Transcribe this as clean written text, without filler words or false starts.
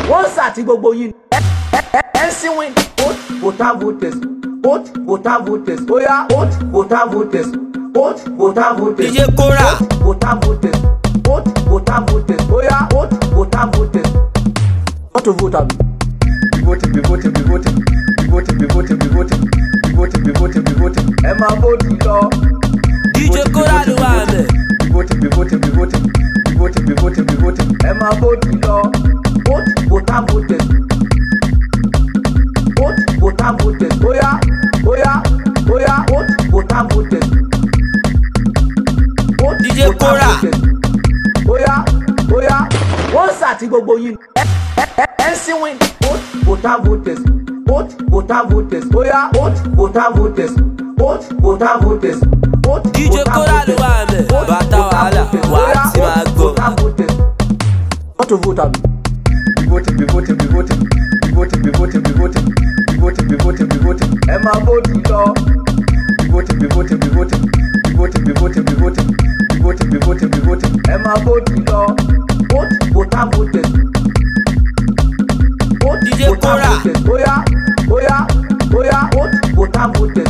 wọ́n sàtì gbogbo yín ẹ̀sìn win voter voters voter voters oya voter voters voter voters DJ Kora voter voters voter voters oya voter voters what to vote abi. Be voting ẹ máa vote lọ. DJ Kora ló wà mẹ́. Be voting ẹ máa vote lọ. Voter voters oya voter voters DJ Kora oya wọ́n sàtì gbogbo yín ẹ̀sìn win voter voters oya voter voters DJ Kora ló wà mẹ́. Bàtà wàhálà wà á ti máa gbọ́. What to vote abi. Be voting ẹ máa vote lọ. Be voting ẹ máa vote lọ. Voter voters DJ Kora oya voter voters.